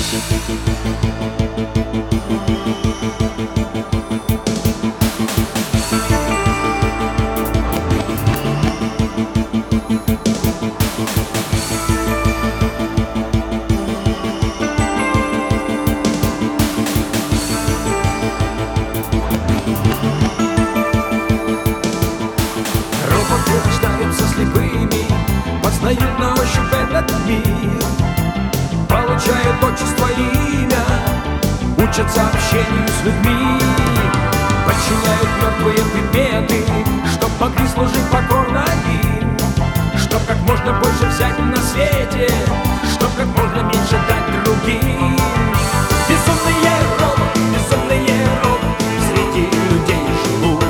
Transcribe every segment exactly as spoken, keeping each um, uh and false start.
Познают на ощупь этот мир, получают отчество и имя, учатся общению с людьми, подчиняют мертвые предметы, чтоб могли служить покорно им, чтоб как можно больше взять на свете, чтоб как можно меньше дать другим. Безумные роботы, безумные роботы среди людей живут.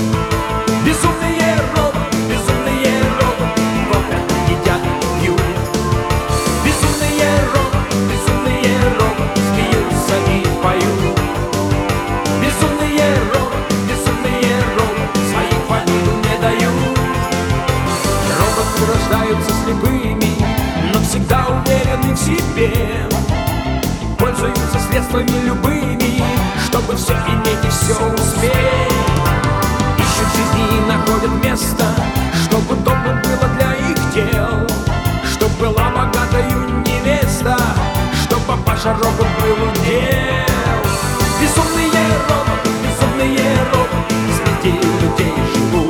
Безумные роботы, безумные роботы копят, едят, пьют. Безумные роботы, безумные роботы смеются и поют. Безумные роботы, безумные роботы своих фамилий не дают. Роботы рождаются слепыми, но всегда уверены в себе, пользуются средствами любыми, чтобы все иметь и все успеть. Ищут жизни и находят место, чтобы удобно было для их дел, чтоб была богатою невеста, чтоб папаша робот был удел. Безумные роботы, безумные роботы среди людей живут.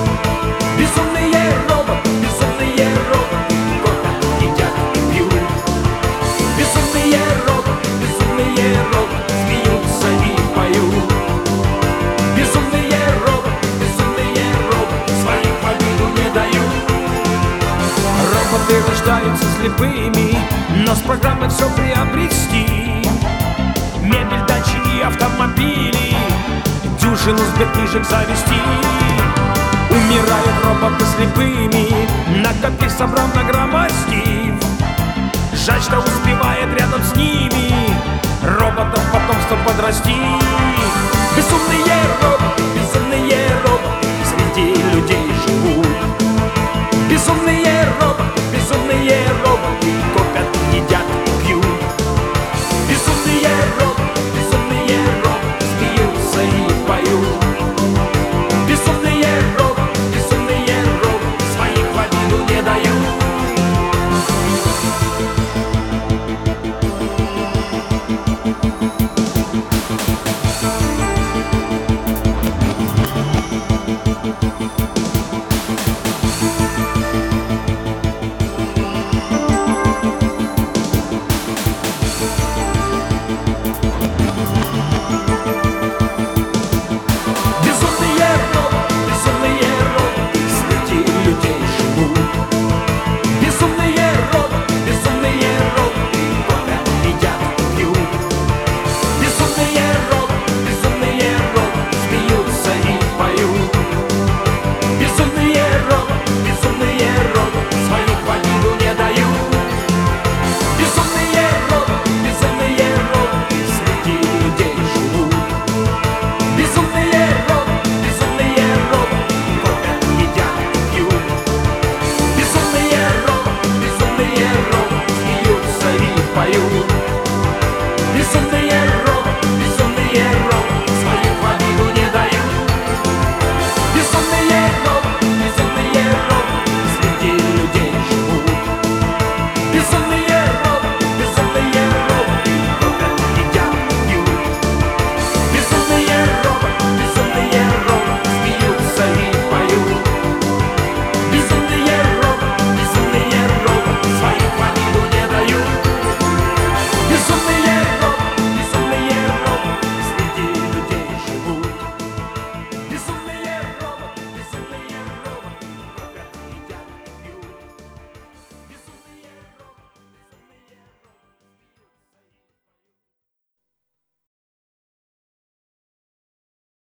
Безумные роботы, безумные роботы копят, едят и пьют. Безумные роботы, безумные роботы смеются и поют. Безумные роботы, безумные роботы своих фамилий не дают. Роботы рождаются слепыми, но с программой все приобрести. Мебель, дачи и автомобили, дюжину сберкнижек завести. Умирают роботы слепыми, накопив, собрав, нагромоздив. Жаль, что успевает рядом с ними роботов потомство подрасти.